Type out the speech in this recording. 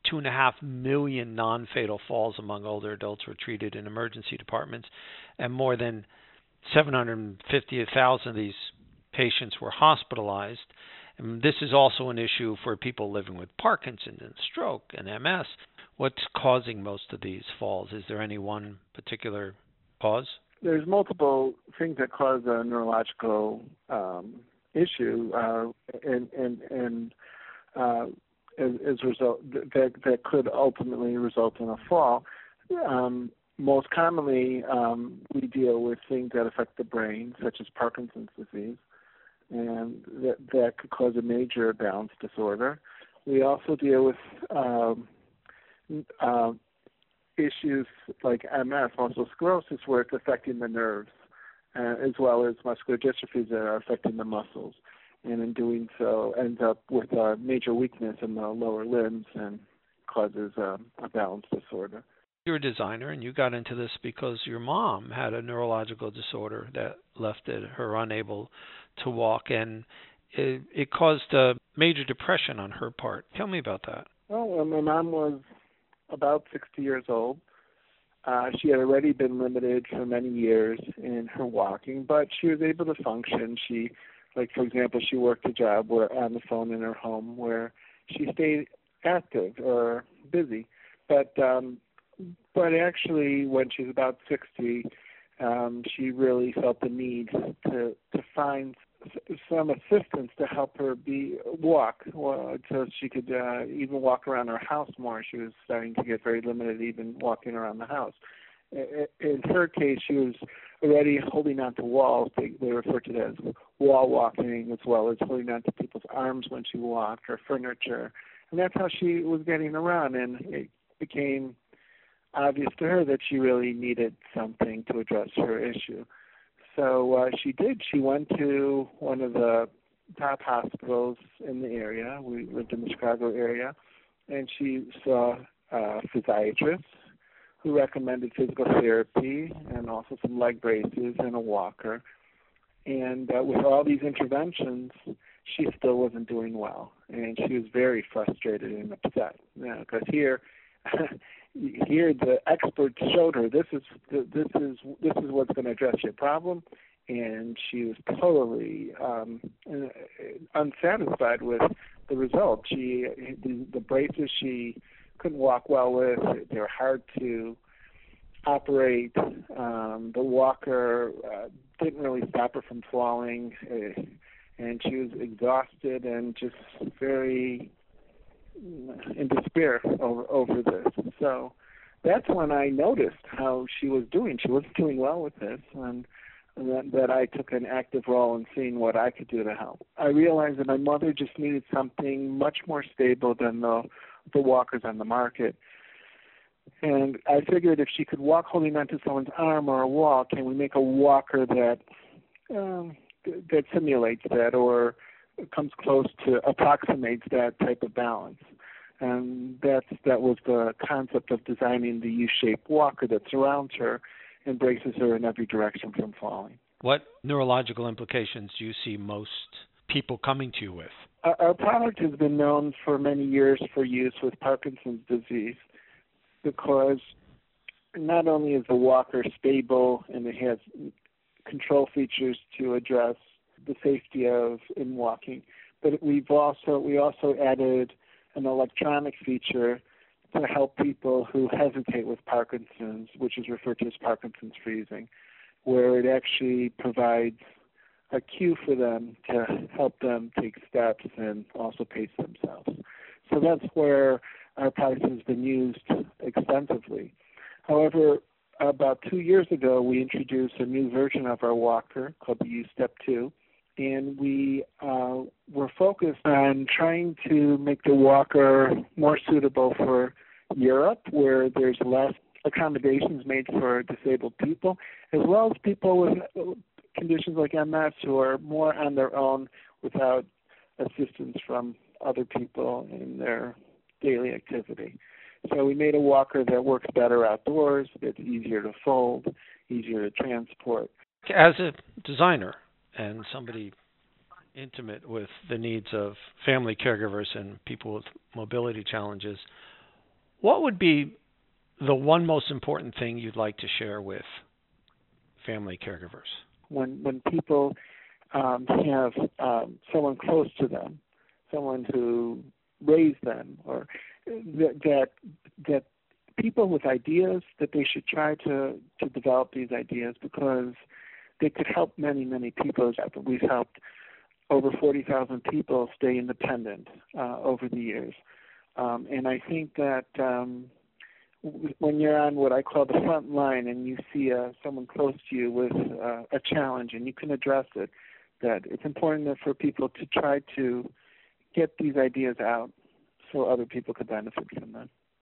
2.5 million non-fatal falls among older adults were treated in emergency departments, and more than 750,000 of these patients were hospitalized. And this is also an issue for people living with Parkinson's and stroke and MS. What's causing most of these falls? Is there any one particular cause? There's multiple things that cause a neurological issue, and as a result that could ultimately result in a fall. Most commonly, we deal with things that affect the brain, such as Parkinson's disease, and that could cause a major balance disorder. We also deal with issues like MS, multiple sclerosis, where it's affecting the nerves, as well as muscular dystrophies that are affecting the muscles, and in doing so ends up with a major weakness in the lower limbs and causes a balance disorder. You're a designer, and you got into this because your mom had a neurological disorder that left her unable to walk, and it caused a major depression on her part. Tell me about that. Well, my mom was about 60 years old. She had already been limited for many years in her walking, but she was able to function. She, like for example, she worked a job where on the phone in her home where she stayed active or busy. But actually, when she was about 60, she really felt the need to find some assistance to help her walk, so she could even walk around her house more. She was starting to get very limited even walking around the house. In her case, she was already holding on to walls. They refer to that as wall walking, as well as holding on to people's arms when she walked, or furniture. And that's how she was getting around, and it became obvious to her that she really needed something to address her issue. So she did. She went to one of the top hospitals in the area. We lived in the Chicago area, and she saw a physiatrist who recommended physical therapy and also some leg braces and a walker. And with all these interventions, she still wasn't doing well, and she was very frustrated and upset. Because here the experts showed her this is what's going to address your problem, and she was totally unsatisfied with the results. The braces she couldn't walk well with. They were hard to operate. The walker didn't really stop her from falling, and she was exhausted and just very in despair over this. So that's when I noticed how she was doing. She wasn't doing well with this, and that I took an active role in seeing what I could do to help. I realized that my mother just needed something much more stable than the walkers on the market. And I figured if she could walk holding onto someone's arm or a wall, can we make a walker that simulates that or comes close to approximates that type of balance? And that was the concept of designing the U-shaped walker that surrounds her and braces her in every direction from falling. What neurological implications do you see most people coming to you with? Our product has been known for many years for use with Parkinson's disease because not only is the walker stable and it has control features to address the safety of in walking, but we also added an electronic feature to help people who hesitate with Parkinson's, which is referred to as Parkinson's freezing, where it actually provides a cue for them to help them take steps and also pace themselves. So that's where our product has been used extensively. However, about 2 years ago, we introduced a new version of our walker called the U-Step 2, and we were focused on trying to make the walker more suitable for Europe, where there's less accommodations made for disabled people, as well as people with conditions like MS who are more on their own without assistance from other people in their daily activity. So we made a walker that works better outdoors, that's easier to fold, easier to transport. As a designer and somebody intimate with the needs of family caregivers and people with mobility challenges, What would be the one most important thing you'd like to share with family caregivers? When people have someone close to them, someone who raised them, or that people with ideas, that they should try to develop these ideas, because they could help many, many people. We've helped over 40,000 people stay independent over the years. And I think that when you're on what I call the front line and you see someone close to you with a challenge and you can address it, that it's important for people to try to get these ideas out so other people could benefit from them.